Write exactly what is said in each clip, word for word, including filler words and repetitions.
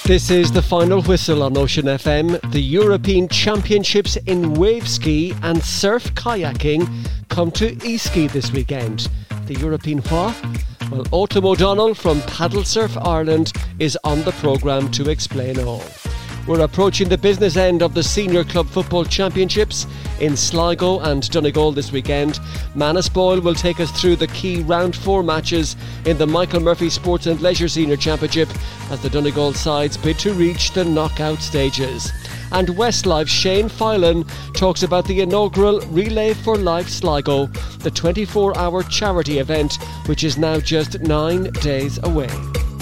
This is the final whistle on Ocean F M. The European Championships in wave ski and surf kayaking come to Easkey this weekend. The European what? Well, Autumn O'Donnell from Paddle Surf Ireland is on the programme to explain all. We're approaching the business end of the Senior Club Football Championships in Sligo and Donegal this weekend. Manus Boyle will take us through the key round four matches in the Michael Murphy Sports and Leisure Senior Championship as the Donegal sides bid to reach the knockout stages. And Westlife's Shane Filan talks about the inaugural Relay for Life Sligo, the twenty-four hour charity event which is now just nine days away.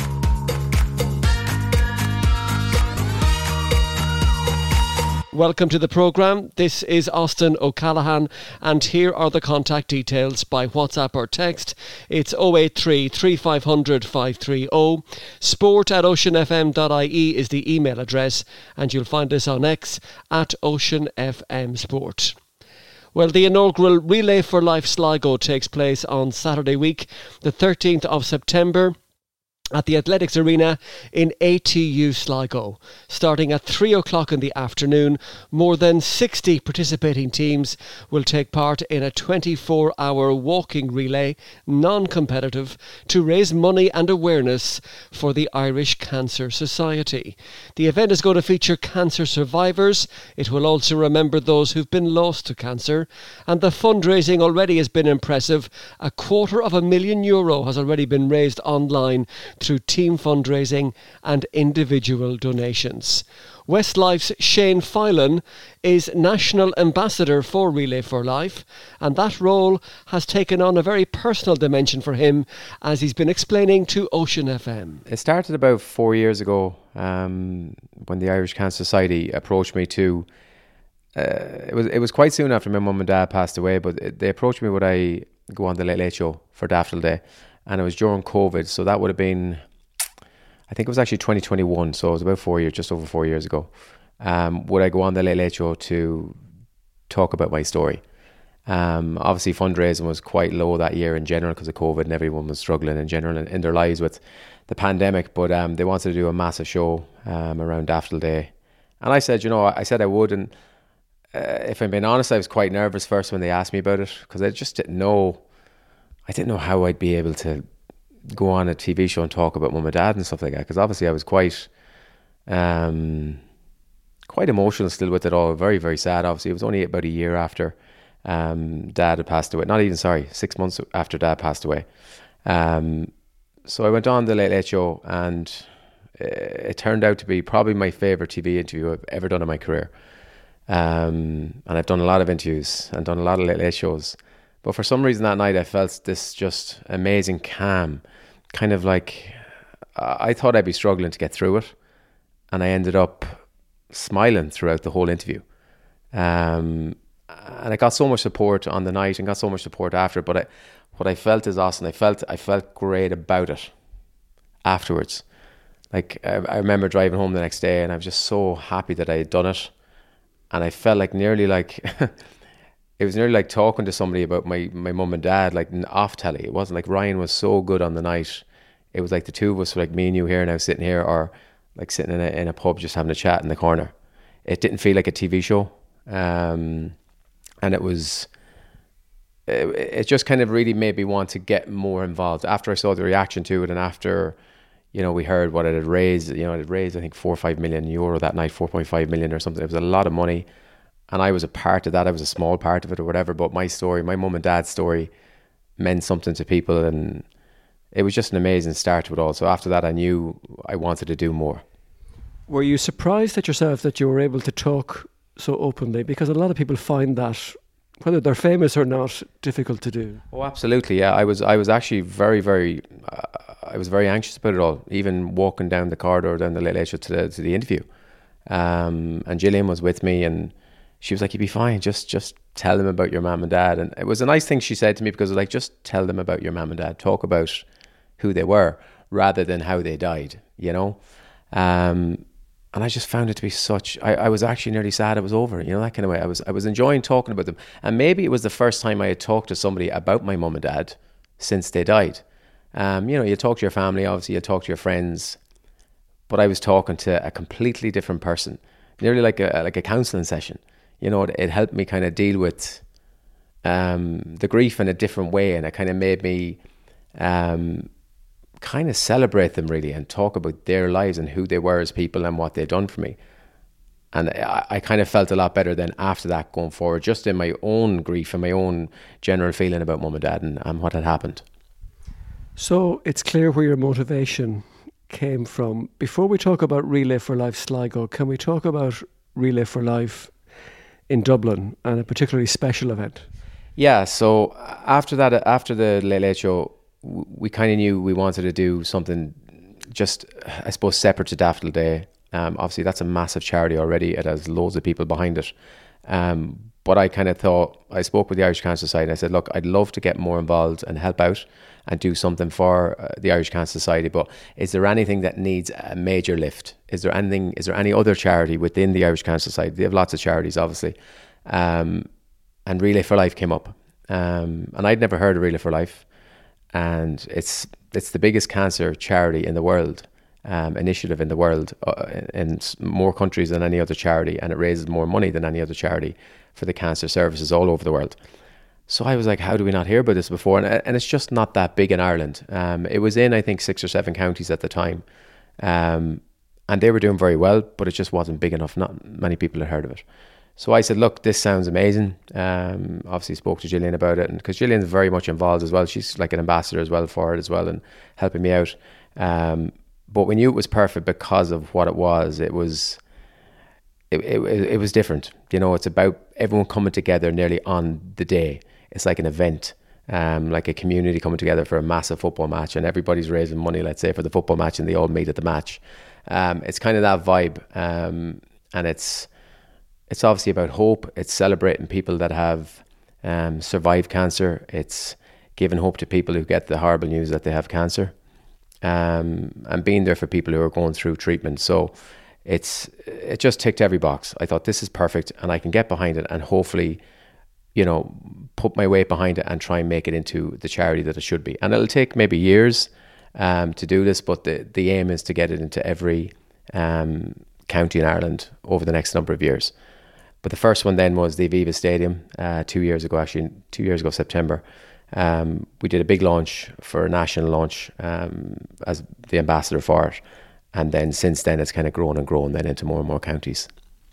Welcome to the programme. This is Austin O'Callaghan and here are the contact details by WhatsApp or text. It's oh eight three, three five zero zero, five three zero. Sport at ocean f m dot i e is the email address and you'll find us on X at Ocean F M Sport. Well, the inaugural Relay for Life Sligo takes place on Saturday week, the thirteenth of September. At the Athletics Arena in A T U Sligo. Starting at three o'clock in the afternoon, more than sixty participating teams will take part in a twenty-four hour walking relay, non-competitive, to raise money and awareness for the Irish Cancer Society. The event is going to feature cancer survivors. It will also remember those who've been lost to cancer. And the fundraising already has been impressive. A quarter of a million euro has already been raised online through team fundraising and individual donations. Westlife's Shane Filan is National Ambassador for Relay for Life, and that role has taken on a very personal dimension for him, as he's been explaining to Ocean F M. It started about four years ago um, when the Irish Cancer Society approached me to, uh, it was it was quite soon after my mum and dad passed away, but it, they approached me would I go on the Late Late Show for Daffodil Day. And it was during COVID, so that would have been, I think it was actually twenty twenty-one, so it was about four years, just over four years ago. Um, would I go on the Late Late Show to talk about my story? Um, obviously, fundraising was quite low that year in general because of COVID, and everyone was struggling in general in, in their lives with the pandemic. But um, they wanted to do a massive show um, around Daffodil Day, and I said, you know, I said I would. And uh, if I'm being honest, I was quite nervous first when they asked me about it because I just didn't know. I didn't know how I'd be able to go on a T V show and talk about mum and dad and stuff like that, because obviously I was quite um, quite emotional still with it all, very, very sad. Obviously, it was only about a year after um, dad had passed away. Not even, sorry, six months after dad passed away. Um, so I went on the Late Late Show and it turned out to be probably my favourite T V interview I've ever done in my career. Um, and I've done a lot of interviews and done a lot of Late Late Shows. But for some reason that night I felt this just amazing calm, kind of like uh, I thought I'd be struggling to get through it, and I ended up smiling throughout the whole interview. Um, and I got so much support on the night and got so much support after. But I, what I felt is awesome. I felt I felt great about it afterwards. Like I, I remember driving home the next day and I was just so happy that I had done it, and I felt like nearly like. It was nearly like talking to somebody about my, my mum and dad, like off telly. It wasn't like Ryan was so good on the night. It was like the two of us, like me and you here now sitting here, or like sitting in a, in a pub just having a chat in the corner. It didn't feel like a T V show. Um, and it was, it, it just kind of really made me want to get more involved. After I saw the reaction to it and after, you know, we heard what it had raised, you know, it had raised, I think, four or five million euro that night, four point five million or something. It was a lot of money. And I was a part of that. I was a small part of it or whatever. But my story, my mum and dad's story meant something to people. And it was just an amazing start to it all. So after that, I knew I wanted to do more. Were you surprised at yourself that you were able to talk so openly? Because a lot of people find that, whether they're famous or not, difficult to do. Oh, absolutely. Yeah, I was I was actually very, very, uh, I was very anxious about it all. Even walking down the corridor, down the Late Late Show to the, to the interview. Um, and Gillian was with me and she was like, you'll be fine. Just just tell them about your mum and dad. And it was a nice thing she said to me because like, just tell them about your mum and dad. Talk about who they were rather than how they died, you know? Um, and I just found it to be such, I, I was actually nearly sad it was over, you know, that kind of way. I was I was enjoying talking about them. And maybe it was the first time I had talked to somebody about my mum and dad since they died. Um, you know, you talk to your family, obviously you talk to your friends, but I was talking to a completely different person, nearly like a like a counselling session. You know, it, it helped me kind of deal with um, the grief in a different way, and it kind of made me um, kind of celebrate them really and talk about their lives and who they were as people and what they'd done for me. And I, I kind of felt a lot better then after that going forward, just in my own grief and my own general feeling about mum and dad and, and what had happened. So it's clear where your motivation came from. Before we talk about Relay for Life Sligo, can we talk about Relay for Life in Dublin and a particularly special event? Yeah, so after that, after the Late Late Show, we kind of knew we wanted to do something just, I suppose, separate to Daffodil Day. Um, obviously, that's a massive charity already. It has loads of people behind it. Um, but I kind of thought, I spoke with the Irish Cancer Society and I said, look, I'd love to get more involved and help out and do something for uh, the Irish Cancer Society. But is there anything that needs a major lift? Is there anything, is there any other charity within the Irish Cancer Society? They have lots of charities, obviously. Um, and Relay for Life came up. Um, and I'd never heard of Relay for Life. And it's it's the biggest cancer charity in the world, um, initiative in the world, uh, in more countries than any other charity, and it raises more money than any other charity for the cancer services all over the world. So I was like, how do we not hear about this before? And, and it's just not that big in Ireland. Um, it was in, I think, six or seven counties at the time. Um, and they were doing very well, but it just wasn't big enough. Not many people had heard of it. So I said, look, this sounds amazing. Um, obviously spoke to Gillian about it, and because Gillian's very much involved as well. She's like an ambassador as well for it as well and helping me out. Um, but we knew it was perfect because of what it was. It was, it, it, it was different. You know, it's about everyone coming together nearly on the day. It's like an event, um, like a community coming together for a massive football match, and everybody's raising money, let's say, for the football match, and they all meet at the match. Um, it's kind of that vibe, um, and it's, It's obviously about hope. It's celebrating people that have um, survived cancer. It's giving hope to people who get the horrible news that they have cancer, um, and being there for people who are going through treatment. So it's it just ticked every box. I thought this is perfect, and I can get behind it, and hopefully, you know, put my weight behind it and try and make it into the charity that it should be. And it'll take maybe years um, to do this, but the the aim is to get it into every um, county in Ireland over the next number of years. But the first one then was the Aviva Stadium uh, two years ago, actually, two years ago, September. Um, we did a big launch for a national launch um, as the ambassador for it. And then since then, it's kind of grown and grown then into more and more counties.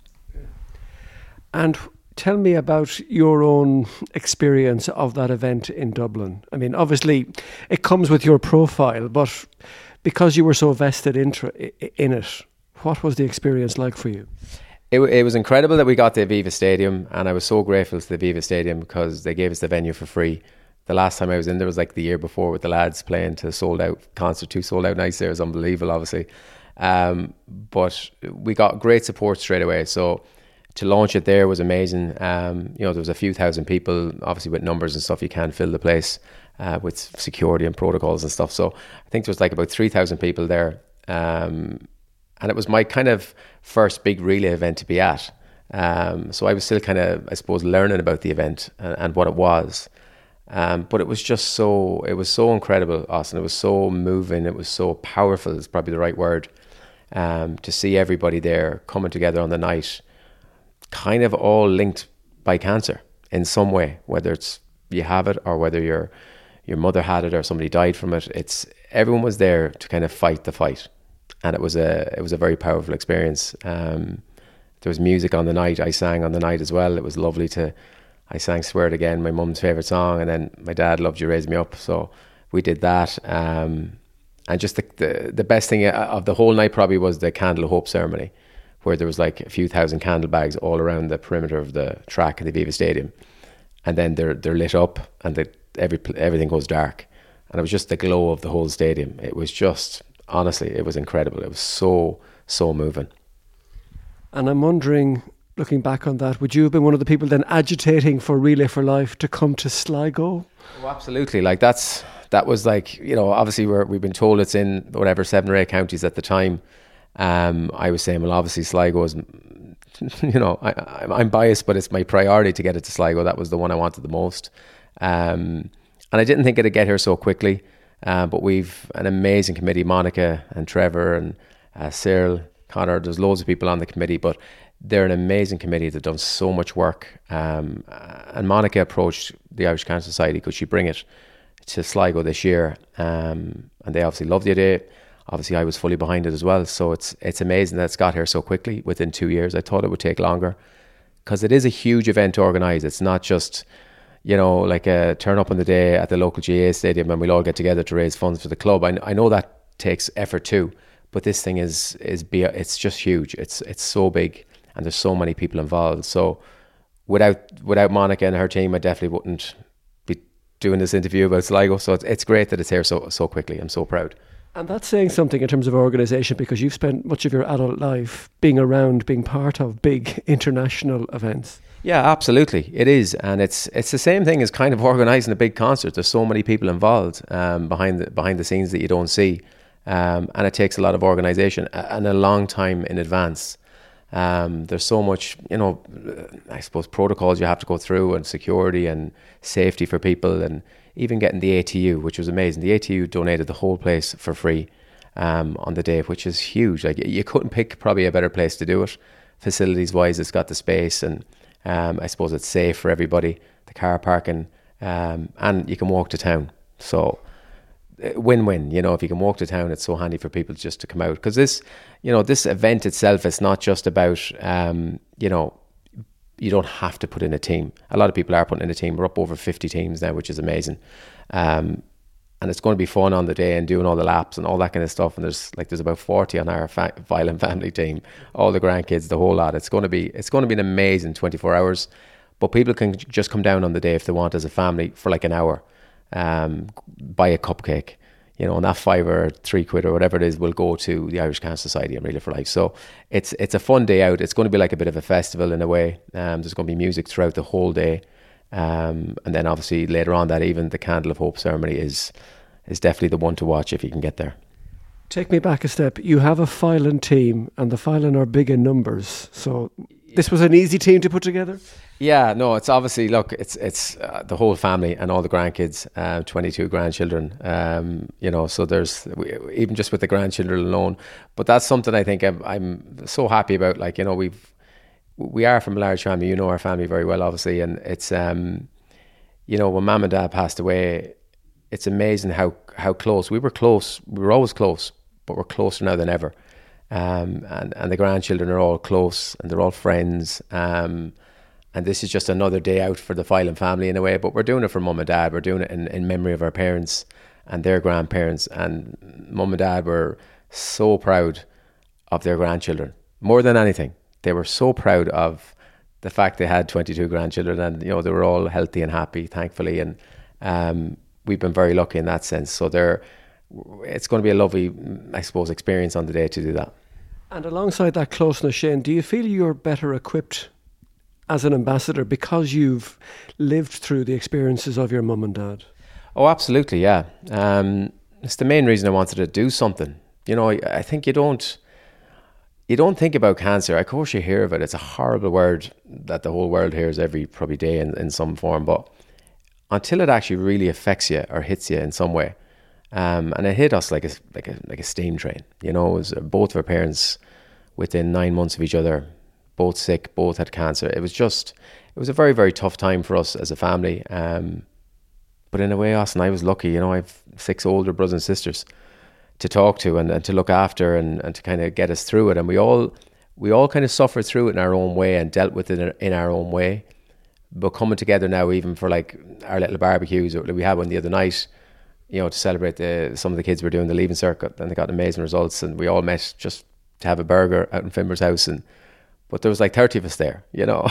And tell me about your own experience of that event in Dublin. I mean, obviously, it comes with your profile, but because you were so vested in, in it, what was the experience like for you? It, it was incredible that we got the Aviva Stadium, and I was so grateful to the Aviva Stadium because they gave us the venue for free. The last time I was in there was like the year before with the lads playing to sold out concert, two sold out nights there. It was unbelievable, obviously. Um, but we got great support straight away. So to launch it there was amazing. Um, you know, there was a few thousand people, obviously with numbers and stuff, you can't fill the place uh, with security and protocols and stuff. So I think there was like about three thousand people there. Um, And it was my kind of first big relay event to be at. Um, so I was still kind of, I suppose, learning about the event and, and what it was. Um, but it was just so, it was so incredible, Austin. It was so moving. It was so powerful, is probably the right word, um, to see everybody there coming together on the night, kind of all linked by cancer in some way, whether it's you have it or whether your your mother had it or somebody died from it. It's everyone was there to kind of fight the fight. And it was a it was a very powerful experience. Um, there was music on the night. I sang on the night as well. It was lovely to. I sang "Swear It Again," my mum's favorite song, and then my dad loved "You Raise Me Up," so we did that. Um, and just the, the the best thing of the whole night probably was the Candle of Hope ceremony, where there was like a few thousand candle bags all around the perimeter of the track in the Aviva Stadium, and then they're they're lit up, and the, every everything goes dark, and it was just the glow of the whole stadium. It was just. Honestly, it was incredible. It was so, so moving. And I'm wondering, looking back on that, would you have been one of the people then agitating for Relay for Life to come to Sligo? Oh, absolutely. Like that's, that was like, you know, obviously we're, we've been told it's in whatever, seven or eight counties at the time. Um, I was saying, well, obviously Sligo is, you know, I, I'm biased, but it's my priority to get it to Sligo. That was the one I wanted the most. Um, and I didn't think it'd get here so quickly. Uh, but we've an amazing committee, Monica and Trevor and uh, Cyril, Connor, there's loads of people on the committee, but they're an amazing committee. They've done so much work. Um, and Monica approached the Irish Cancer Society, could she bring it to Sligo this year? Um, and they obviously loved the idea. Obviously, I was fully behind it as well. So it's it's amazing that it's got here so quickly, within two years. I thought it would take longer, because it is a huge event to organise. It's not just, you know, like a turn up on the day at the local G A A stadium and we'll all get together to raise funds for the club. I, I know that takes effort too, but this thing is is be it's just huge. It's it's so big, and there's so many people involved. So without without Monica and her team, I definitely wouldn't be doing this interview about Sligo. So it's it's great that it's here so so quickly. I'm so proud. And that's saying something in terms of organisation, because you've spent much of your adult life being around, being part of big international events. Yeah, absolutely. It is. And it's it's the same thing as kind of organising a big concert. There's so many people involved um, behind, the, behind the scenes that you don't see. Um, and it takes a lot of organisation and a long time in advance. Um, there's so much, you know, I suppose protocols you have to go through, and security and safety for people, and even getting the A T U, which was amazing. The A T U donated the whole place for free um, on the day, which is huge. Like, you couldn't pick probably a better place to do it. Facilities wise, it's got the space, and um, I suppose it's safe for everybody. The car parking, um, and you can walk to town. So win-win, you know, if you can walk to town, it's so handy for people just to come out. Because this, you know, this event itself, it's not just about, um, you know, you don't have to put in a team. A lot of people are putting in a team. We're up over fifty teams now, which is amazing. Um, and it's going to be fun on the day and doing all the laps and all that kind of stuff. And there's like, there's about forty on our fa- Violent family team, all the grandkids, the whole lot. It's going to be, it's going to be an amazing twenty-four hours, but people can just come down on the day if they want as a family for like an hour, um, buy a cupcake, you know, and that five or three quid or whatever it is will go to the Irish Cancer Society and Relay for Life. So it's it's a fun day out. It's going to be like a bit of a festival in a way. Um, there's going to be music throughout the whole day. Um, and then obviously later on that evening, the Candle of Hope ceremony is is definitely the one to watch if you can get there. Take me back a step. You have a Filen team, and the Filen are big in numbers. So this was an easy team to put together? Yeah, no, it's obviously, look, it's it's uh, the whole family and all the grandkids, uh, twenty-two grandchildren, um, you know, so there's, even just with the grandchildren alone. But that's something I think I'm, I'm so happy about. Like, you know, we've, we are from a large family, you know our family very well, obviously. And it's, um, you know, when Mum and Dad passed away, it's amazing how, how close, we were close, we were always close, but we're closer now than ever. Um, and, and the grandchildren are all close, and they're all friends. Um, and this is just another day out for the Filen family in a way, but we're doing it for Mum and Dad. We're doing it in, in memory of our parents and their grandparents. And Mum and Dad were so proud of their grandchildren, more than anything. They were so proud of the fact they had twenty-two grandchildren, and, you know, they were all healthy and happy, thankfully. And um, we've been very lucky in that sense. So they're, it's going to be a lovely, I suppose, experience on the day to do that. And alongside that closeness, Shane, do you feel you're better equipped as an ambassador because you've lived through the experiences of your mum and dad? Oh, absolutely, yeah. Um, it's the main reason I wanted to do something. You know, I, I think you don't, you don't think about cancer. Of course you hear of it. It's a horrible word that the whole world hears every probably day in, in some form. But until it actually really affects you or hits you in some way, um, and it hit us like a like a like a steam train. You know, it was both of our parents within nine months of each other, both sick, both had cancer. It was just, it was a very, very tough time for us as a family. Um, but in a way, Austin, I was lucky. You know, I have six older brothers and sisters to talk to and, and to look after and, and to kind of get us through it. And we all, we all kind of suffered through it in our own way and dealt with it in our own way. But coming together now, even for like our little barbecues, we had one the other night, you know, to celebrate the, some of the kids were doing the leaving circuit, and they got amazing results, and we all met just to have a burger out in Fimber's house. And but there was like thirty of us there, you know.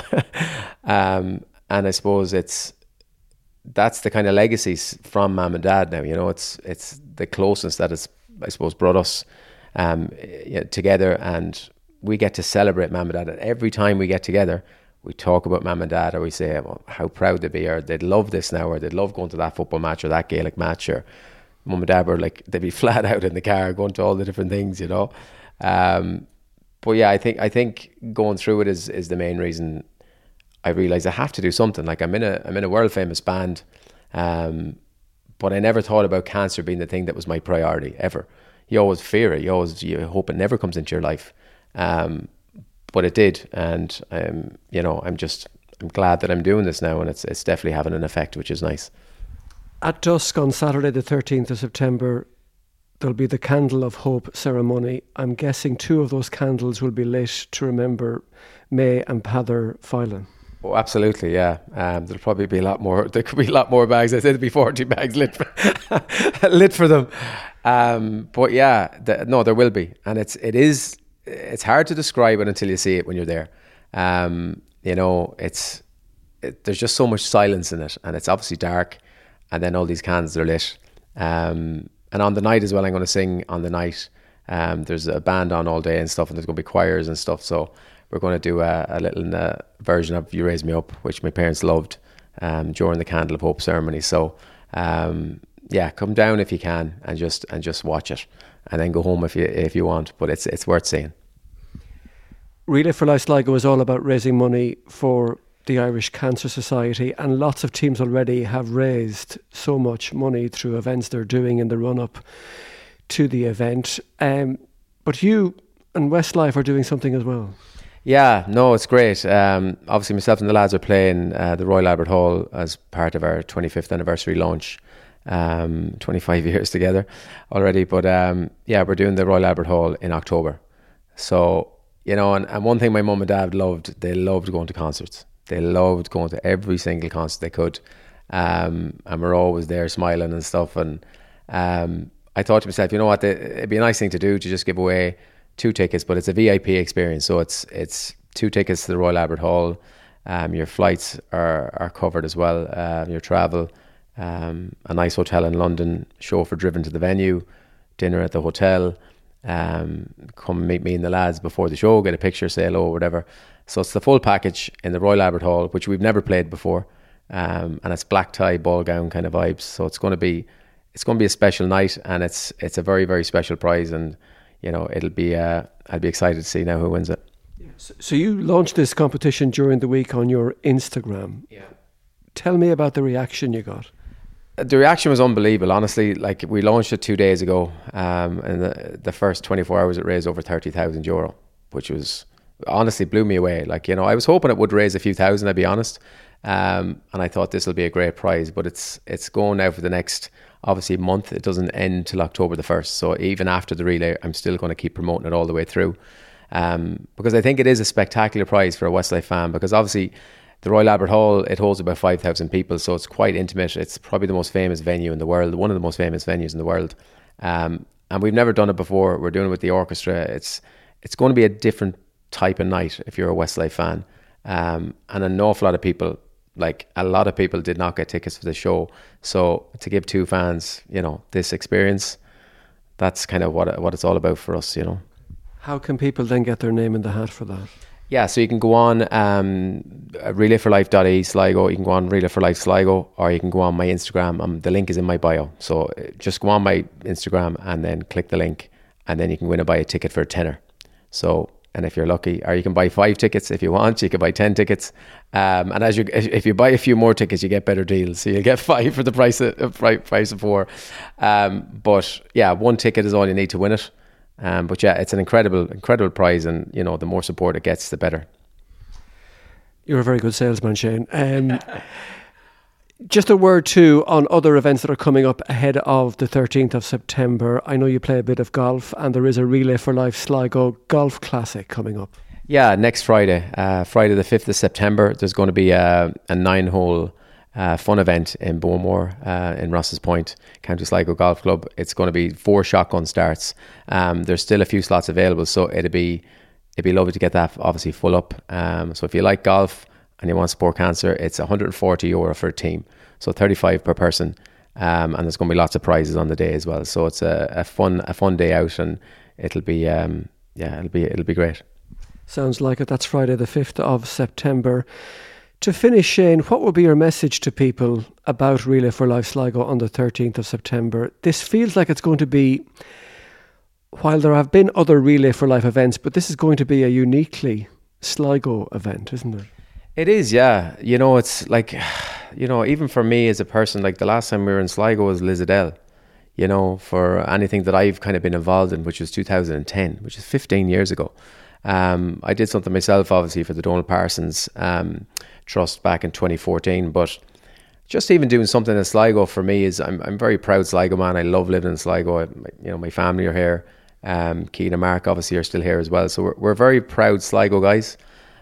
um, and I suppose it's, that's the kind of legacies from Mum and Dad now, you know. It's it's the closeness that has, I suppose, brought us um, you know, together, and we get to celebrate Mum and Dad. And every time we get together, we talk about Mum and Dad, or we say, well, how proud they'd be, or they'd love this now, or they'd love going to that football match or that Gaelic match, or Mum and Dad were like, they'd be flat out in the car going to all the different things, you know. Um, but yeah, I think I think going through it is is the main reason I realised I have to do something. Like, I'm in a I'm in a world famous band, um, but I never thought about cancer being the thing that was my priority ever. you always fear it. You always you hope it never comes into your life. Um, but it did, and um, you know, I'm just I'm glad that I'm doing this now, and it's it's definitely having an effect, which is nice. At dusk on Saturday the thirteenth of September, there'll be the Candle of Hope ceremony. I'm guessing two of those candles will be lit to remember May and Peadar Phelan. Oh, absolutely, yeah. Um, there'll probably be a lot more. There could be a lot more bags. I said there'd be forty bags lit for, lit for them. Um, but yeah, the, no, there will be, and it's it is it's hard to describe it until you see it when you're there. Um, you know, it's it, there's just so much silence in it, and it's obviously dark, and then all these candles are lit. Um, and on the night as well, I'm going to sing on the night. Um, there's a band on all day and stuff, and there's going to be choirs and stuff. So we're going to do a, a little uh, version of You Raise Me Up, which my parents loved um, during the Candle of Hope ceremony. So um, yeah, come down if you can and just and just watch it, and then go home if you if you want. But it's it's worth seeing. Relay for Life Sligo is all about raising money for the Irish Cancer Society, and lots of teams already have raised so much money through events they're doing in the run-up to the event. Um, but you and Westlife are doing something as well. Yeah, no, it's great. Um, obviously, myself and the lads are playing uh, the Royal Albert Hall as part of our twenty-fifth anniversary launch. Um, twenty-five years together already. But um, yeah, we're doing the Royal Albert Hall in October. So, you know, and, and one thing my mum and dad loved, they loved going to concerts. They loved going to every single concert they could. Um, and we're always there smiling and stuff. And um, I thought to myself, you know what, it'd be a nice thing to do to just give away two tickets, but it's a V I P experience. So it's it's two tickets to the Royal Albert Hall. Um, your flights are, are covered as well, uh, your travel, um, a nice hotel in London, chauffeur driven to the venue, dinner at the hotel, um, come meet me and the lads before the show, get a picture, say hello, whatever. So it's the full package in the Royal Albert Hall, which we've never played before, um, and it's black tie, ball gown kind of vibes. So it's going to be it's going to be a special night, and it's it's a very very special prize, and you know it'll be uh, I'll be excited to see now who wins it. So, so you launched this competition during the week on your Instagram. Yeah. Tell me about the reaction you got. The reaction was unbelievable, honestly. Like, we launched it two days ago, um, and the, the first twenty-four hours it raised over thirty thousand euro, which was honestly blew me away. Like, you know, I was hoping it would raise a few thousand, I'll be honest. Um, and I thought this will be a great prize, but it's it's going now for the next, obviously, month. It doesn't end till October the first. So even after the relay, I'm still going to keep promoting it all the way through. Um, because I think it is a spectacular prize for a Westlife fan, because obviously the Royal Albert Hall, it holds about five thousand people, so it's quite intimate. It's probably the most famous venue in the world, one of the most famous venues in the world. Um, and we've never done it before. We're doing it with the orchestra. It's it's going to be a different type of night if you're a Westlife fan. Um, and an awful lot of people, like a lot of people did not get tickets for the show. So to give two fans, you know, this experience, that's kind of what what it's all about for us, you know. How can people then get their name in the hat for that? Yeah, so you can go on um, relay for life dot I E Sligo. You can go on Relay for Life Sligo, or you can go on my Instagram. Um, the link is in my bio. So just go on my Instagram and then click the link, and then you can win and buy a ticket for a tenner. So, and if you're lucky, or you can buy five tickets if you want. You can buy ten tickets, um, and as you if you buy a few more tickets, you get better deals. So you'll get five for the price of price of four. Um, but yeah, one ticket is all you need to win it. Um, but yeah, it's an incredible, incredible prize, and you know, the more support it gets, the better. You're a very good salesman, Shane. Um, just a word too on other events that are coming up ahead of the thirteenth of September. I know you play a bit of golf, and there is a Relay for Life Sligo Golf Classic coming up. Yeah, next Friday, uh, Friday the fifth of September, there's going to be a, a nine-hole Uh, fun event in Bowmore, uh, in Ross's Point, County Sligo Golf Club. It's going to be four shotgun starts. Um, there's still a few slots available, so it'd be it'd be lovely to get that obviously full up. Um, so if you like golf and you want to support cancer, it's one hundred forty euro for a team, so thirty-five per person. Um, and there's going to be lots of prizes on the day as well. So it's a, a fun a fun day out, and it'll be um, yeah it'll be it'll be great. Sounds like it. That's Friday the fifth of September. To finish, Shane, what would be your message to people about Relay for Life Sligo on the thirteenth of September? This feels like it's going to be, while there have been other Relay for Life events, but this is going to be a uniquely Sligo event, isn't it? It is, yeah. You know, it's like, you know, even for me as a person, like the last time we were in Sligo was Lizadelle. you know, for anything that I've kind of been involved in, which was two thousand ten, which is fifteen years ago. Um, I did something myself, obviously, for the Donald Parsons um, Trust back in twenty fourteen, but just even doing something in Sligo for me is, I'm I'm very proud Sligo man. I love living in Sligo. I, you know, my family are here. Um, Keane and Mark obviously are still here as well. So we're we're very proud Sligo guys.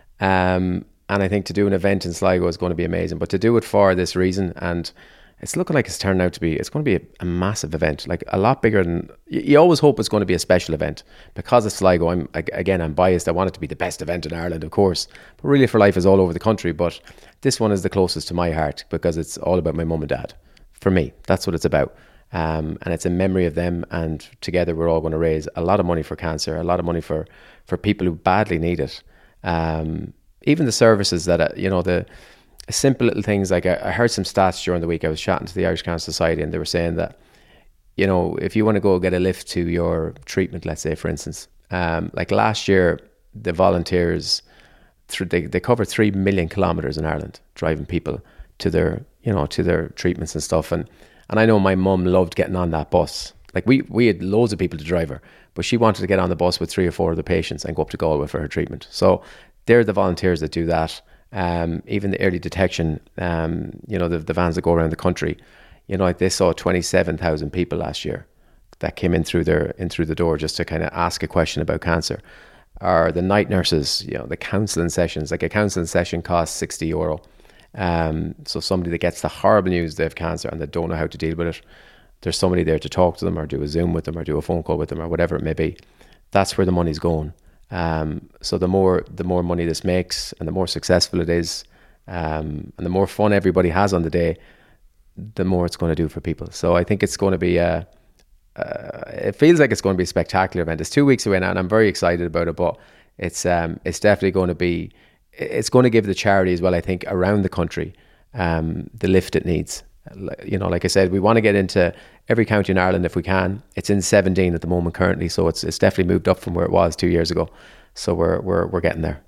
Um, and I think to do an event in Sligo is going to be amazing. But to do it for this reason, and it's looking like it's turning out to be, it's going to be a, a massive event, like a lot bigger than, you, you always hope it's going to be a special event. Because it's Sligo, I'm, again, I'm biased. I want it to be the best event in Ireland, of course. But Relay for Life is all over the country. But this one is the closest to my heart because it's all about my mum and dad. For me, that's what it's about. Um, and it's in memory of them. And together we're all going to raise a lot of money for cancer, a lot of money for, for people who badly need it. Um, even the services that, uh, you know, the simple little things, like I, I heard some stats during the week. I was chatting to the Irish Cancer Society and they were saying that, you know, if you want to go get a lift to your treatment, let's say, for instance, um, like last year, the volunteers, th- they, they covered three million kilometres in Ireland, driving people to their, you know, to their treatments and stuff. And, and I know my mum loved getting on that bus. Like we, we had loads of people to drive her, but she wanted to get on the bus with three or four of the patients and go up to Galway for her treatment. So they're the volunteers that do that. Um, even the early detection, um, you know, the, the vans that go around the country, you know, like they saw twenty-seven thousand people last year that came in through their in through the door just to kind of ask a question about cancer. Or the night nurses, you know, the counselling sessions, like a counselling session costs sixty euro. Um, so somebody that gets the horrible news they have cancer and they don't know how to deal with it, there's somebody there to talk to them or do a Zoom with them or do a phone call with them or whatever it may be. That's where the money's going. Um, so the more the more money this makes and the more successful it is, um, and the more fun everybody has on the day, the more it's going to do for people. So I think it's going to be a, uh, it feels like it's going to be a spectacular event. It's two weeks away now and I'm very excited about it, but it's um, it's definitely going to be, it's going to give the charity as well, I think, around the country, um, the lift it needs. You know, like I said, we want to get into every county in Ireland if we can. It's in seventeen at the moment currently, so it's it's definitely moved up from where it was two years ago. So we're we're we're getting there.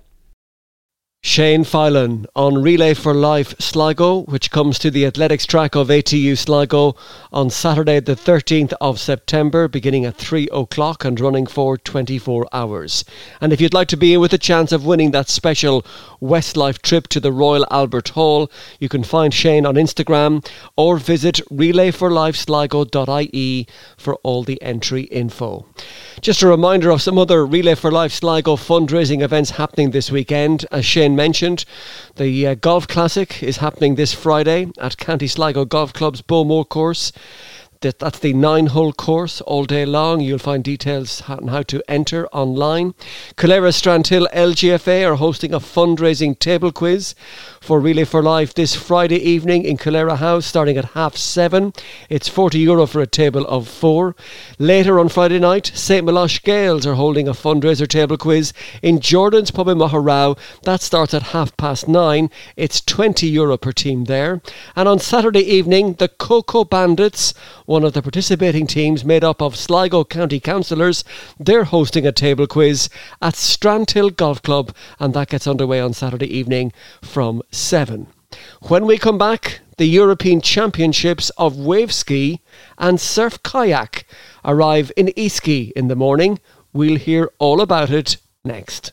Shane Filan on Relay for Life Sligo, which comes to the athletics track of A T U Sligo on Saturday the thirteenth of September, beginning at three o'clock and running for twenty-four hours. And if you'd like to be in with a chance of winning that special Westlife trip to the Royal Albert Hall, you can find Shane on Instagram or visit relay for life sligo dot I E for all the entry info. Just a reminder of some other Relay for Life Sligo fundraising events happening this weekend. As Shane mentioned, the uh, Golf Classic is happening this Friday at County Sligo Golf Club's Bowmore course. That, that's the nine-hole course all day long. You'll find details on how to enter online. Calera Strandhill L G F A are hosting a fundraising table quiz for Relay for Life this Friday evening in Calera House, starting at half seven. It's forty euro for a table of four. Later on Friday night, Saint Melosh Gales are holding a fundraiser table quiz in Jordan's Pub in Maharao. That starts at half past nine. It's twenty euro per team there. And on Saturday evening, the Coco Bandits, one of the participating teams made up of Sligo County councillors, they're hosting a table quiz at Strandhill Golf Club, and that gets underway on Saturday evening from seven. When we come back, the European Championships of Wave Ski and Surf Kayak arrive in Easkey in the morning. We'll hear all about it next.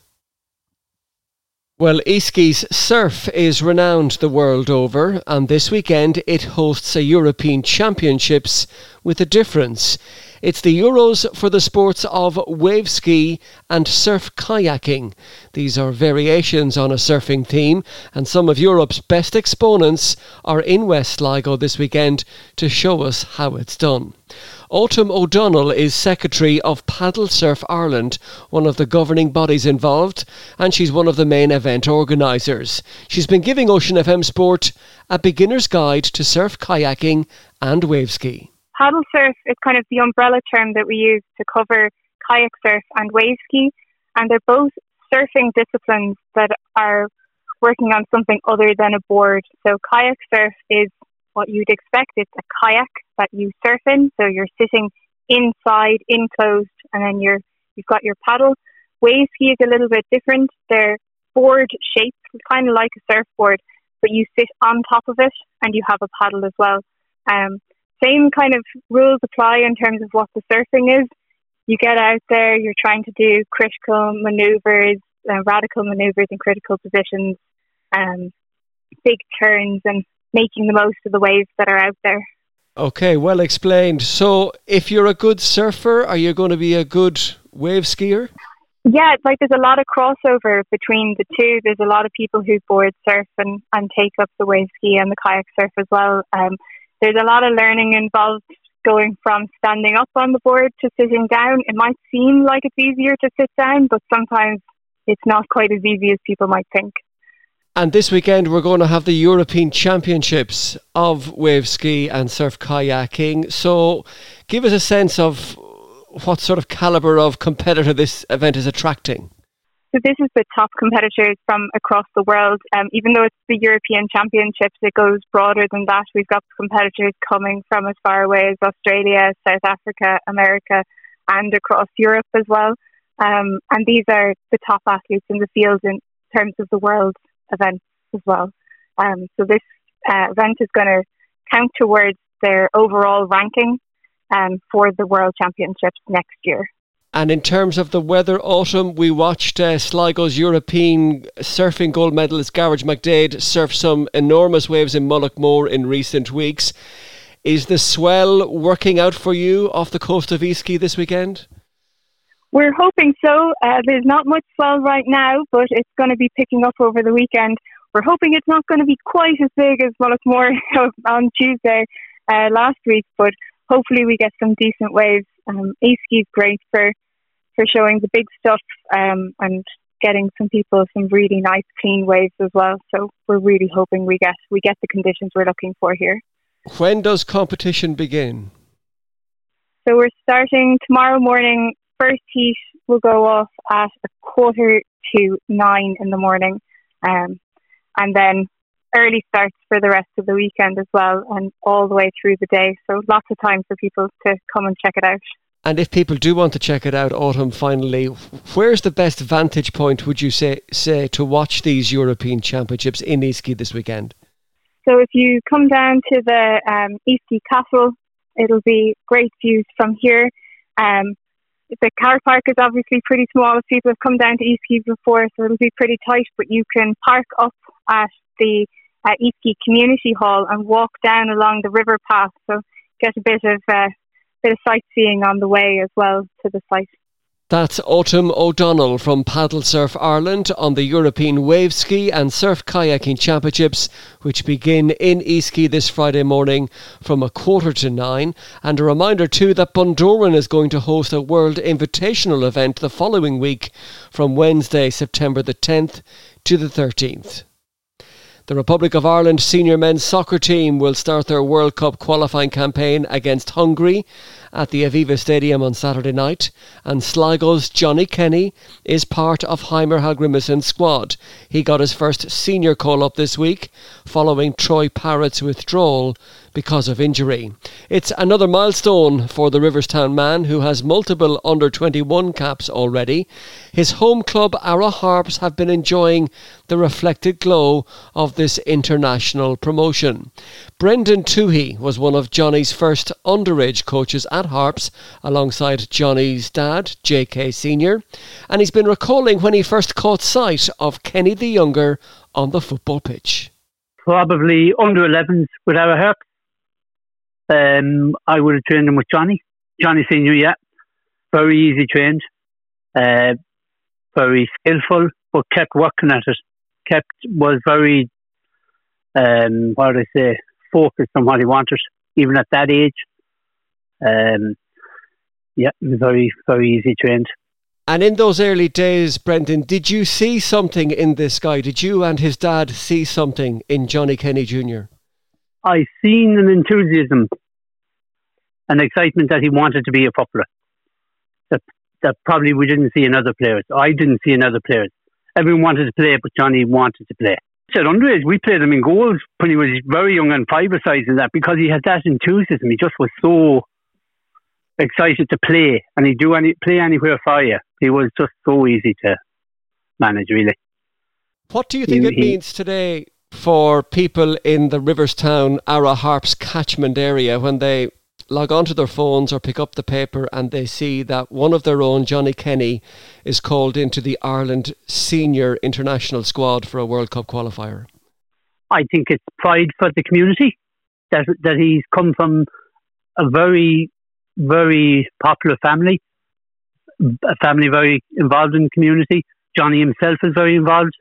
Well, Easkey's surf is renowned the world over, and this weekend it hosts a European Championships with a difference. It's the Euros for the sports of wave ski and surf kayaking. These are variations on a surfing theme, and some of Europe's best exponents are in West Sligo this weekend to show us how it's done. Autumn O'Donnell is Secretary of Paddle Surf Ireland, one of the governing bodies involved, and she's one of the main event organisers. She's been giving Ocean F M Sport a beginner's guide to surf kayaking and wave ski. Paddle surf is kind of the umbrella term that we use to cover kayak surf and wave ski, and they're both surfing disciplines that are working on something other than a board. So kayak surf is what you'd expect. It's a kayak that you surf in, so you're sitting inside, enclosed, and then you're you've got your paddle. Wave ski is a little bit different. They're board shaped, kind of like a surfboard, but you sit on top of it and you have a paddle as well. Um, same kind of rules apply in terms of what the surfing is. You get out there, you're trying to do critical manoeuvres, uh, radical manoeuvres in critical positions, um, big turns, and making the most of the waves that are out there. Okay, well explained. So if you're a good surfer, are you going to be a good wave skier? Yeah, like there's a lot of crossover between the two. There's a lot of people who board surf and, and take up the wave ski and the kayak surf as well. Um, there's a lot of learning involved going from standing up on the board to sitting down. It might seem like it's easier to sit down, but sometimes it's not quite as easy as people might think. And this weekend we're going to have the European Championships of wave ski and surf kayaking. So give us a sense of what sort of calibre of competitor this event is attracting. So this is the top competitors from across the world. Um, even though it's the European Championships, it goes broader than that. We've got competitors coming from as far away as Australia, South Africa, America, and across Europe as well. Um, and these are the top athletes in the field in terms of the world events as well. Um, so this uh, event is going to count towards their overall ranking um, for the World Championships next year. And in terms of the weather, Autumn, we watched uh, Sligo's European surfing gold medalist Garage McDade surf some enormous waves in Mullaghmore in recent weeks. Is the swell working out for you off the coast of Easkey this weekend? We're hoping so. Uh, there's not much swell right now, but it's going to be picking up over the weekend. We're hoping it's not going to be quite as big as Mullaghmore on Tuesday uh, last week, but hopefully we get some decent waves. Um, Easkey's great for, for showing the big stuff um, and getting some people some really nice clean waves as well. So we're really hoping we get we get the conditions we're looking for here. When does competition begin? So we're starting tomorrow morning. First heat will go off at a quarter to nine in the morning, um, and then early starts for the rest of the weekend as well, and all the way through the day. So lots of time for people to come and check it out. And if people do want to check it out, Autumn, finally, where's the best vantage point, would you say, say to watch these European Championships in Easkey this weekend? So if you come down to the um, Easkey Castle, it'll be great views from here. Um, The car park is obviously pretty small if people have come down to Easkey before, so it'll be pretty tight, but you can park up at the uh, Easkey Community Hall and walk down along the river path, so get a bit of uh, bit of sightseeing on the way as well to the site. That's Autumn O'Donnell from Paddle Surf Ireland on the European Wave Ski and Surf Kayaking Championships, which begin in Easkey this Friday morning from a quarter to nine. And a reminder too that Bundoran is going to host a World Invitational event the following week from Wednesday, September the tenth to the thirteenth. The Republic of Ireland senior men's soccer team will start their World Cup qualifying campaign against Hungary at the Aviva Stadium on Saturday night, and Sligo's Johnny Kenny is part of Heimer Hallgrimsson's squad. He got his first senior call-up this week following Troy Parrott's withdrawal because of injury. It's another milestone for the Riverstown man, who has multiple under twenty-one caps already. His home club Ara Harps have been enjoying the reflected glow of this international promotion. Brendan Toohey was one of Johnny's first underage coaches at Harps, alongside Johnny's dad, J K Senior, and he's been recalling when he first caught sight of Kenny the Younger on the football pitch. Probably under elevens with Ara Harps. Um, I would have trained him with Johnny. Johnny Senior, yeah. Very easy trained. Uh, very skillful, but kept working at it. Kept, was very, um, what do I say, focused on what he wanted, even at that age. Um, yeah, very, very easy trained. And in those early days, Brendan, did you see something in this guy? Did you and his dad see something in Johnny Kenny Junior? I seen an enthusiasm, an excitement that he wanted to be a footballer. That, that probably we didn't see in other players. I didn't see in other players. Everyone wanted to play, but Johnny wanted to play. At underage, we played him in goals when he was very young and five-a-side and that, because he had that enthusiasm. He just was so excited to play, and he'd do any play anywhere for you. He was just so easy to manage, really. What do you think he, it he, means today for people in the Riverstown Ara Harps catchment area when they log onto their phones or pick up the paper and they see that one of their own, Johnny Kenny, is called into the Ireland senior international squad for a World Cup qualifier? I think it's pride for the community that that he's come from a very, very popular family, a family very involved in the community. Johnny himself is very involved.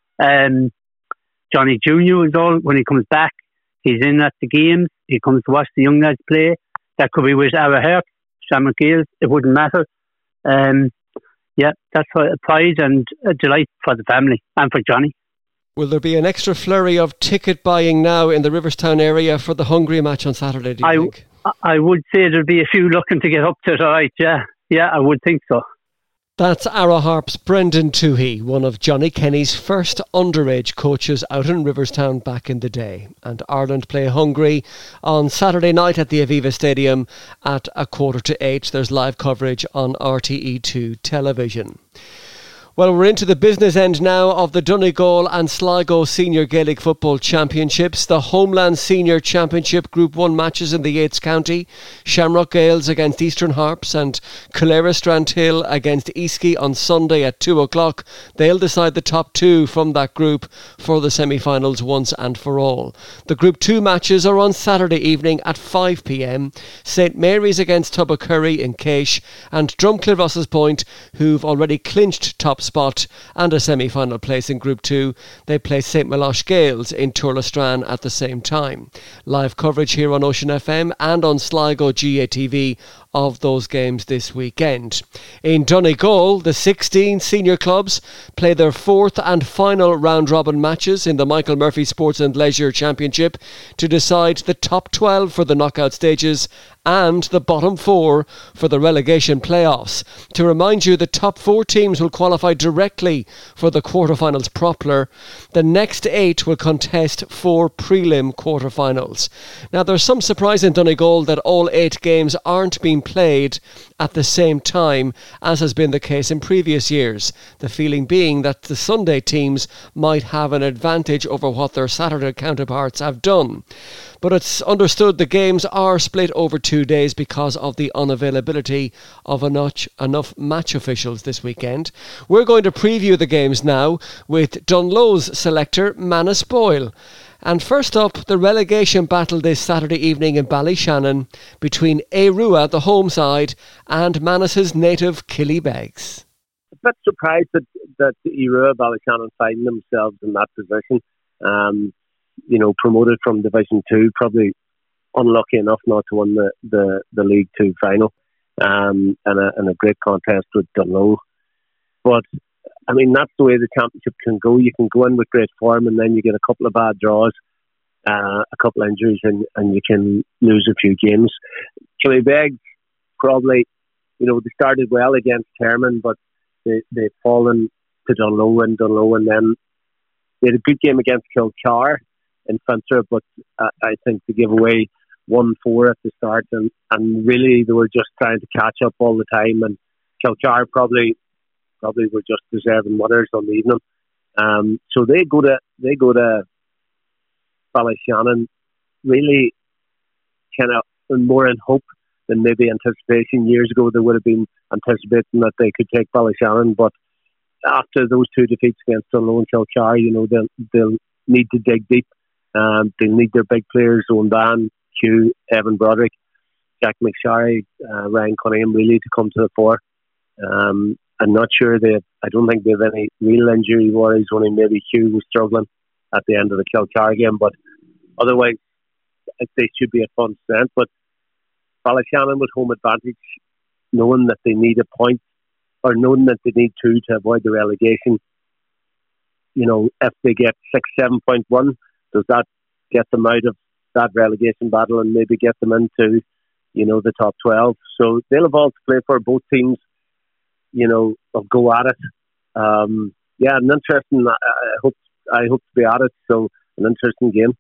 Um, Johnny Junior is all, when he comes back, he's in at the games, he comes to watch the young lads play. That could be with Ara Harp, Shamrock Gales, it wouldn't matter. Um, yeah, that's a pride and a delight for the family and for Johnny. Will there be an extra flurry of ticket buying now in the Riverstown area for the Hungary match on Saturday, do you I, think? I would say there'll be a few looking to get up to it, all right, yeah. Yeah, I would think so. That's Ara Harp's Brendan Toohey, one of Johnny Kenny's first underage coaches out in Riverstown back in the day. And Ireland play Hungary on Saturday night at the Aviva Stadium at a quarter to eight. There's live coverage on R T E two television. Well, we're into the business end now of the Donegal and Sligo Senior Gaelic Football Championships. The Homeland Senior Championship Group one matches in the Yates County. Shamrock Gales against Eastern Harps and Calera Strandhill against Easkey on Sunday at two o'clock. They'll decide the top two from that group for the semi-finals once and for all. The Group two matches are on Saturday evening at five p.m. St Mary's against Tubbacurry in Caish and Drumcliff Ross's Point, who've already clinched top spot and a semi-final place in Group two. They play St Melosh Gales in Turlestran at the same time. Live coverage here on Ocean F M and on Sligo G A T V of those games this weekend. In Donegal, the sixteen senior clubs play their fourth and final round-robin matches in the Michael Murphy Sports and Leisure Championship to decide the top twelve for the knockout stages and the bottom four for the relegation playoffs. To remind you, the top four teams will qualify directly for the quarterfinals proper. The next eight will contest four prelim quarterfinals. Now, there's some surprise in Donegal that all eight games aren't being played at the same time, as has been the case in previous years. The feeling being that the Sunday teams might have an advantage over what their Saturday counterparts have done. But it's understood the games are split over two days because of the unavailability of enough, enough match officials this weekend. We're going to preview the games now with Dunloe's selector, Manus Boyle. And first up, the relegation battle this Saturday evening in Ballyshannon between Airua, the home side, and Manus's native Killybegs. A bit surprised that, that Airua, Ballyshannon find themselves in that position. Um, you know, promoted from Division two, probably unlucky enough not to win the, the, the League two final, um, and, a, and a great contest with Dunloe. But, I mean, that's the way the championship can go. You can go in with great form and then you get a couple of bad draws, uh, a couple of injuries, and, and you can lose a few games. Killybegs, probably, you know, they started well against Kerman, but they, they've fallen to Dunloe and Dunloe, and then they had a good game against Kilcar in Finster, but uh, I think they gave away one four at the start, and, and really they were just trying to catch up all the time, and Kilcar probably probably were just deserving winners on the evening. Um, so they go to they go to Ballyshannon really kind of more in hope than maybe anticipation. Years ago they would have been anticipating that they could take Ballyshannon, but after those two defeats against Dunloe and Kilcar, you know, they'll, they'll need to dig deep. Um, they'll need their big players, Owen Dan, Hugh, Evan Broderick, Jack McSharry, uh, Ryan Cunningham, really to come to the fore. Um, I'm not sure they have, I don't think they have any real injury worries, only maybe Hugh was struggling at the end of the Kilcar game, but otherwise they should be a fun strength. But Ballyshannon with home advantage, knowing that they need a point, or knowing that they need two to avoid the relegation. You know, if they get six, seven point one, does that get them out of that relegation battle and maybe get them into, you know, the top twelve? So they'll have all to play for. Both teams, you know, will go at it. Um, yeah, an interesting. I, I hope I hope to be at it. So an interesting game.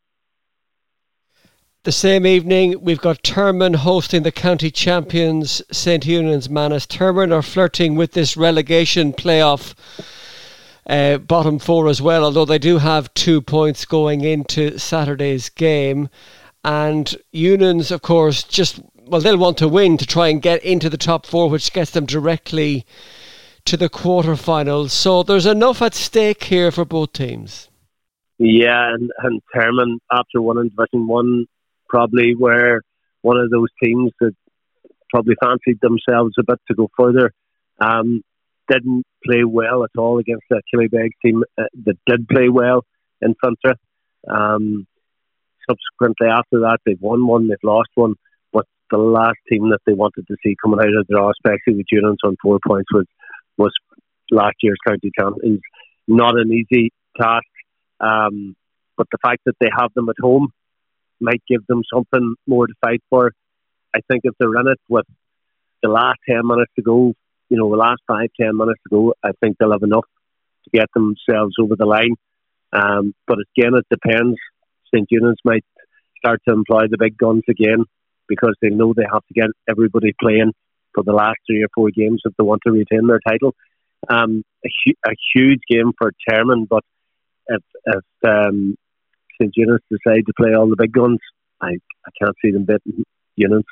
The same evening, we've got Termon hosting the county champions Saint Eunan's Manus. Termon are flirting with this relegation playoff uh, bottom four as well, although they do have two points going into Saturday's game. And Unions, of course, just, well, they'll want to win to try and get into the top four, which gets them directly to the quarterfinals. So there's enough at stake here for both teams. Yeah, and, and Termon, after winning Division one, probably were one of those teams that probably fancied themselves a bit to go further. Um, didn't play well at all against that Killybegs team uh, that did play well in Fintra. Um, subsequently, after that, they've won one, they've lost one, but the last team that they wanted to see coming out of the draw, especially with Unions on four points, was, was last year's county champions. Not an easy task. Um, but the fact that they have them at home might give them something more to fight for. I think if they're in it with the last ten minutes to go, you know, the last five, ten minutes to go, I think they'll have enough to get themselves over the line. Um, but again, it depends. Saint Eunice might start to employ the big guns again because they know they have to get everybody playing for the last three or four games if they want to retain their title. Um, a, hu- a huge game for Termon, but If, if um, Saint Eunice decide to play all the big guns, I, I can't see them beating Eunice.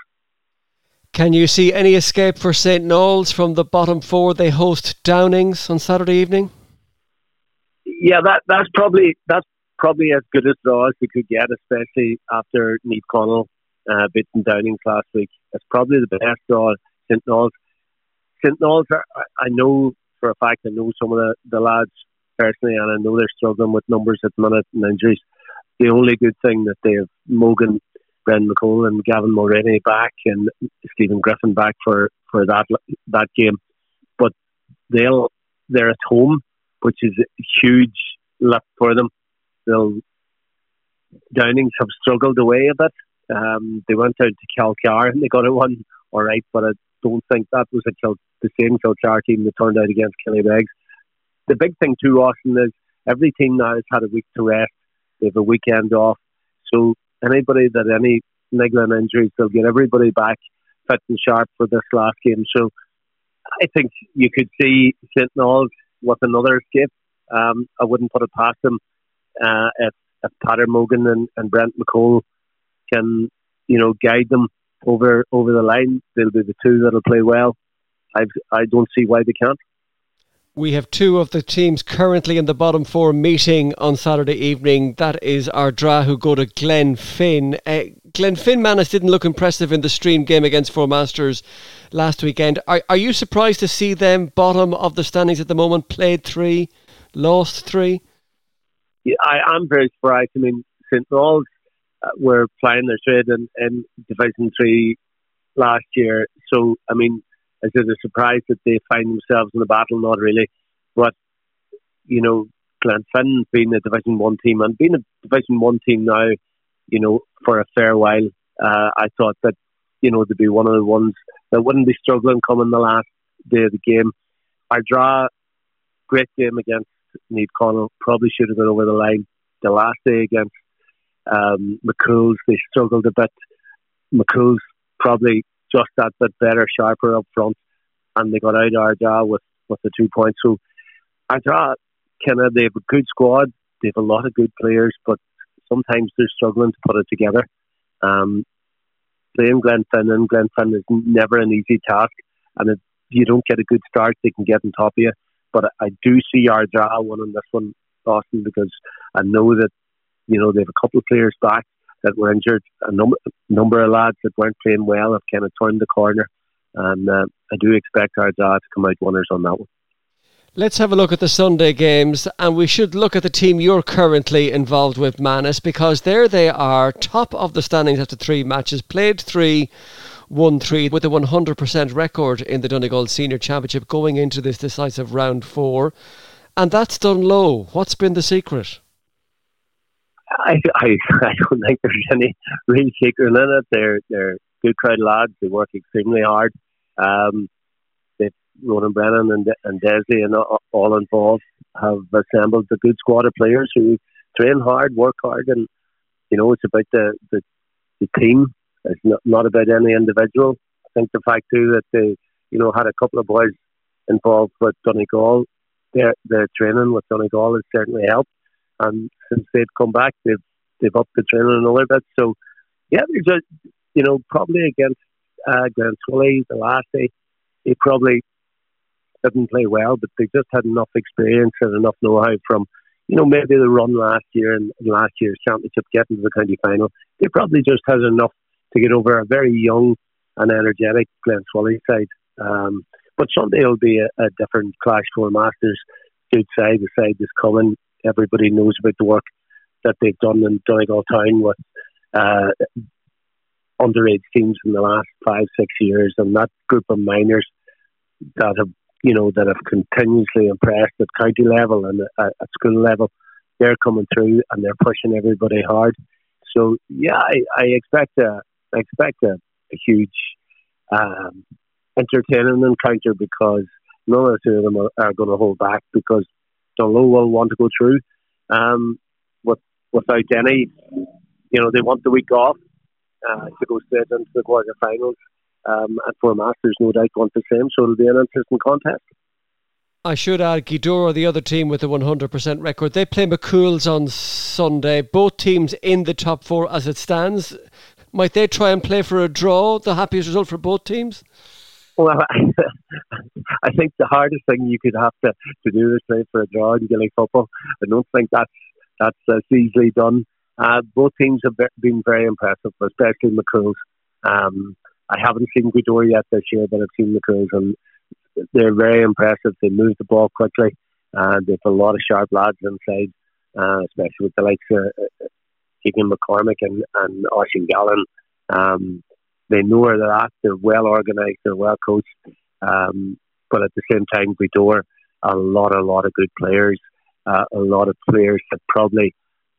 Can you see any escape for Saint Knowles from the bottom four? They host Downings on Saturday evening. Yeah, that that's probably that's probably as good a draw as we could get, especially after Neath Connell uh, beating Downings last week. It's probably the best draw. Saint Knowles. Saint Knowles. Are, I know for a fact. I know some of the, the lads personally, and I know they're struggling with numbers at the minute and injuries. The only good thing that they have Mogan, Brendan McCole and Gavin Mulroney back and Stephen Griffin back for, for that that game. But they'll they're at home, which is a huge lift for them. They'll Downings have struggled away a bit. Um, they went out to Kilcar and they got it one all right, but I don't think that was a Kil- the same Kilcar team that turned out against Killybegs. The big thing too, Austin, is every team now has had a week to rest. They have a weekend off. So anybody that any niggling injuries, they'll get everybody back fit and sharp for this last game. So I think you could see Saint Knowles with another escape. Um, I wouldn't put it past them. Uh, if, if Patter Mogan and, and Brent McCole can, you know, guide them over over the line, they'll be the two that'll play well. I've, I don't see why they can't. We have two of the teams currently in the bottom four meeting on Saturday evening. That is Ardra, who go to Glenfin. Uh, Glenfin Manus didn't look impressive in the stream game against Four Masters last weekend. Are, are you surprised to see them bottom of the standings at the moment? Played three, lost three? Yeah, I am very surprised. I mean, Saint Knowles uh, were playing their trade in, in Division three last year. So, I mean, is it a surprise that they find themselves in the battle? Not really. But, you know, Glenfin being a Division one team and being a Division one team now, you know, for a fair while, uh, I thought that, you know, they'd be one of the ones that wouldn't be struggling coming the last day of the game. Ardra, great game against Neath Connell, probably should have been over the line. The last day against um, McCool's, they struggled a bit. McCool's probably just that bit better, sharper up front, and they got out of Ardra with, with the two points. So Ardra, kind of, they have a good squad, they have a lot of good players, but sometimes they're struggling to put it together. Um, playing Glenfin and Glenfin is never an easy task, and if you don't get a good start, they can get on top of you. But I do see Ardra winning this one, Austin, because I know that, you know, they have a couple of players back that were injured. A number, number of lads that weren't playing well have kind of turned the corner. And uh, I do expect Ardra to come out winners on that one. Let's have a look at the Sunday games, and we should look at the team you're currently involved with, Manus, because there they are, top of the standings after three matches, played three, won three, with a one hundred percent record in the Donegal Senior Championship going into this decisive round four. And that's done low. What's been the secret? I, I I don't think there's any real secret in it. They're they're good crowd lads. They work extremely hard. Um, they Ronan Brennan and and Desi and all involved have assembled a good squad of players who train hard, work hard, and you know it's about the the, the team. It's not, not about any individual. I think the fact too that they you know had a couple of boys involved with Donegal their their training with Donegal has certainly helped. And since they've come back, they've they've upped the training a little bit. So yeah, they're just, you know, probably against uh, Glenswilly the last day, they probably didn't play well, but they just had enough experience and enough know-how from, you know, maybe the run last year and last year's championship, getting to the county final. They probably just had enough to get over a very young and energetic Glenswilly side. Um, but Sunday will be a, a different clash for Masters. Good side, the side is coming. Everybody knows about the work that they've done in Donegal Town with uh, underage teams in the last five, six years, and that group of minors that have, you know, that have continuously impressed at county level and at, at school level. They're coming through and they're pushing everybody hard. So yeah, I, I expect a, I expect a, a huge, um, entertaining encounter, because none of the two of them are, are going to hold back, because Dunlow will want to go through um, with, without any, you know, they want the week off uh, to go straight into the quarterfinals. Um, and for Masters, no doubt, want the same, so it'll be an interesting contest. I should add, Gweedore, the other team with the one hundred percent record, they play McCool's on Sunday. Both teams in the top four as it stands. Might they try and play for a draw, the happiest result for both teams? Well, I think the hardest thing you could have to, to do is play for a draw in Gaelic football. I don't think that's that's uh, easily done. Uh, both teams have been very impressive, especially McCool's. Um, I haven't seen Gweedore yet this year, but I've seen McCool's, and they're very impressive. They move the ball quickly, and they've a lot of sharp lads inside, uh, especially with the likes of uh, Keegan McCormick and, and Oisin Gallen. Um, they know where they're at. They're well organised. They're well coached. Um, but at the same time, Gweedore, a lot, a lot of good players. Uh, a lot of players that probably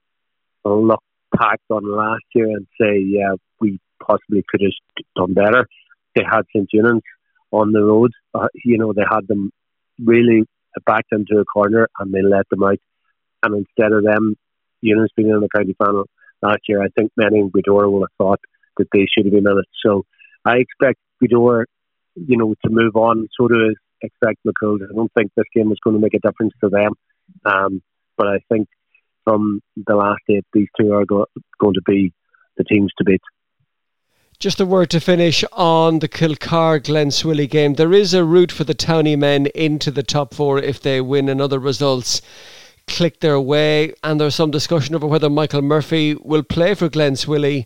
look back on last year and say, yeah, we possibly could have done better. They had Saint Eunan's on the road. Uh, you know, they had them really backed into a corner and they let them out. And instead of them, Eunan's being in the county final last year, I think many in Gweedore will have thought that they should have been in it. So I expect Gweedore, you know, to move on. So do I expect McCool. I don't think this game is going to make a difference to them. Um, but I think from the last eight, these two are go- going to be the teams to beat. Just a word to finish on the Kilcar-Glenswilly game. There is a route for the Townie men into the top four if they win and other results click their way. And there's some discussion over whether Michael Murphy will play for Glenswilly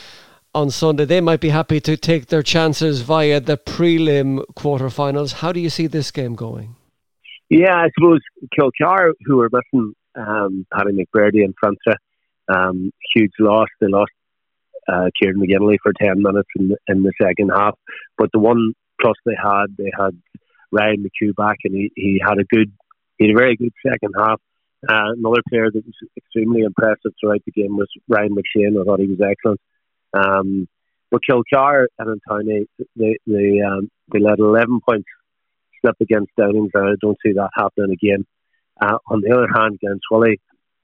on Sunday. They might be happy to take their chances via the prelim quarterfinals. How do you see this game going? Yeah, I suppose Kilcar, who are missing um, Paddy McBurdy and Frantra, um, huge loss. They lost Uh, Kieran McGinley for ten minutes in the, in the second half, but the one plus they had, they had Ryan McHugh back, and he, he had a good, he had a very good second half. Uh, another player that was extremely impressive throughout the game was Ryan McShane. I thought he was excellent. Um, but Kilcar and Antowney, they they um, they let eleven points slip against Downings, and I don't see that happening again. Uh, on the other hand, Glenswilly,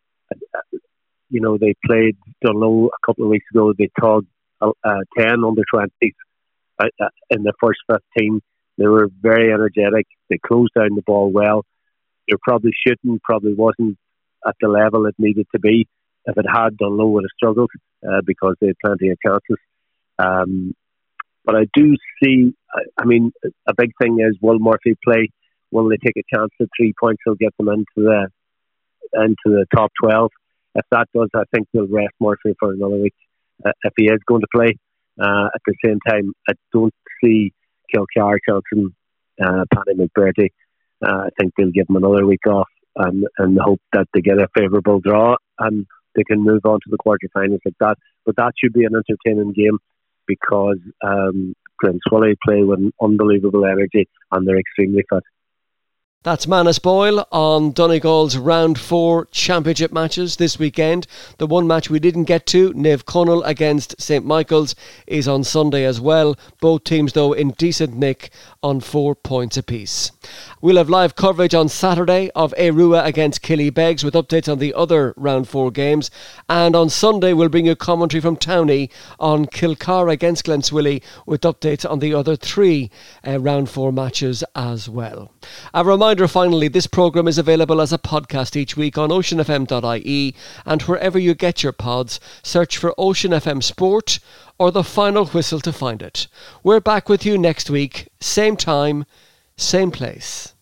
uh, you know, they played Dunlow a couple of weeks ago. They togged uh, ten under twenties uh, uh, in the first fifteen. They were very energetic. They closed down the ball well. Their probably shooting probably wasn't at the level it needed to be. If it had, Dunlow would have struggled uh, because they had plenty of chances. Um, but I do see, I, I mean, a big thing is, will Murphy play? Will they take a chance at three points? They'll get them into the into the top twelve. If that does, I think they'll rest Murphy for another week uh, if he is going to play. Uh, at the same time, I don't see Kilcar, Chilton, uh, Paddy McBurdy. Uh, I think they'll give him another week off and, and hope that they get a favourable draw and they can move on to the quarterfinals like that. But that should be an entertaining game because um, Glenswilly play with an unbelievable energy and they're extremely fit. That's Manus Boyle on Donegal's round four championship matches this weekend. The one match we didn't get to, Naomh Conaill against Saint Michael's, is on Sunday as well. Both teams, though, in decent nick on four points apiece. We'll have live coverage on Saturday of Eirua against Killybegs with updates on the other round four games. And on Sunday, we'll bring you commentary from Townie on Kilcar against Glenswilly with updates on the other three uh, round four matches as well. A reminder reminder finally, this programme is available as a podcast each week on ocean f m dot i e, and wherever you get your pods, search for Ocean F M Sport or The Final Whistle to find it. We're back with you next week, same time, same place.